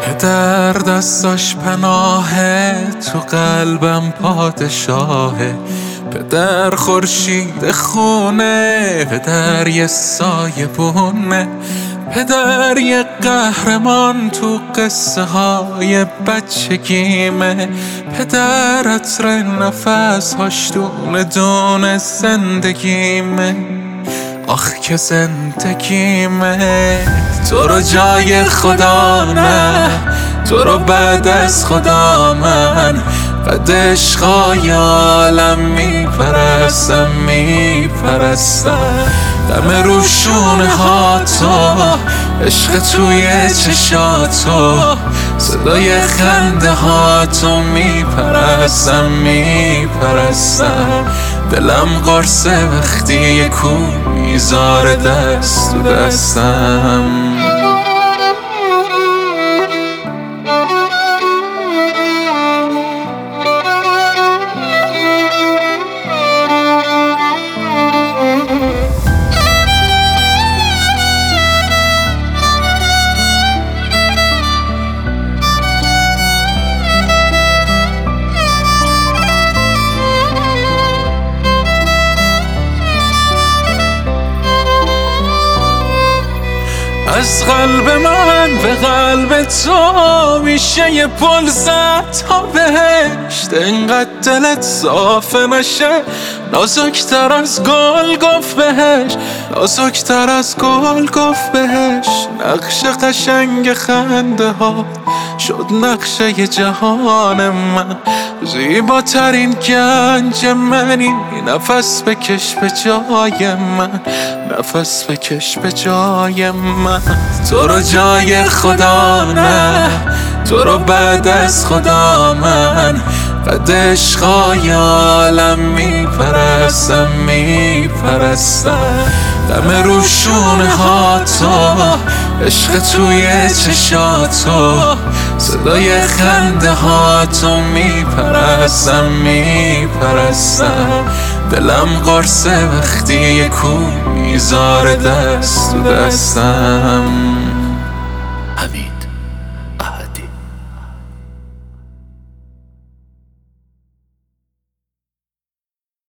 پدر دستاش پناهه، تو قلبم پادشاهه. پدر خورشید خونه، پدر یه سایه بونه. پدر یه قهرمان تو قصه های بچگیمه. پدر عطر نفس هاش دونه دونه زندگیمه. آخ که زندگیمه. تو رو جای خدا نه، تو رو بعد از خدا من قد عشقای عالم میپرستم دم روشونه ها تو، عشق توی چشاتو، صدای خنده ها تو میپرستم دلم قرصه وقتی یه کو میذاره دست تو دستم. از قلب من به قلب تو میشه یه پل زد تا بهشت. انقدر دلت صافه نشه، نازکتر از گل گفت بهش، نازکتر از گل گفت بهش. نقش قشنگ خنده ها شد نقشه ی جهان من. زیباترین گنج منی، نفس بکش به جای من، نفس بکش به جای من. تو رو جای خدا نه، تو رو بعد از خدا من قد عشقای عالم میپرستم دم روشونه ها تو، عشق توی چشاتو، صدای خنده ها تو میپرستم دلم قرصه وقتی یه کو میذاره دست تو دستم.